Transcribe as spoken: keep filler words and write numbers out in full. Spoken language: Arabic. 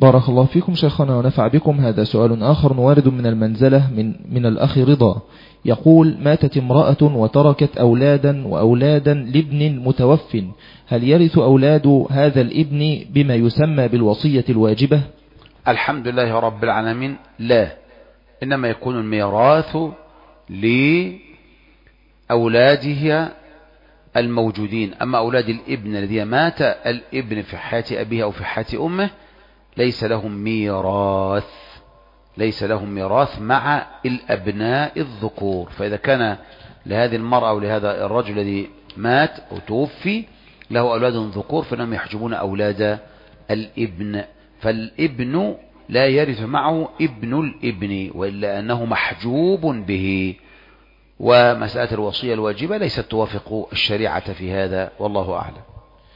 بارك الله فيكم شيخنا ونفع بكم. هذا سؤال آخر وارد من المنزلة من, من الأخ رضا، يقول: ماتت امرأة وتركت أولادا وأولادا لابن متوف، هل يرث أولاد هذا الابن بما يسمى بالوصية الواجبة؟ الحمد لله رب العالمين، لا، إنما يكون الميراث لأولاده الموجودين. أما أولاد الابن الذي مات الابن في حياة أبيه أو في حياة أمه ليس لهم ميراث، ليس لهم ميراث مع الأبناء الذكور. فإذا كان لهذه المرأة أو لهذا الرجل الذي مات أو توفي له أولاد ذكور فإنهم يحجبون أولاد الابن، فالابن لا يرث معه ابن الابن، وإلا أنه محجوب به. ومسألة الوصية الواجبة ليست توافق الشريعة في هذا، والله أعلم.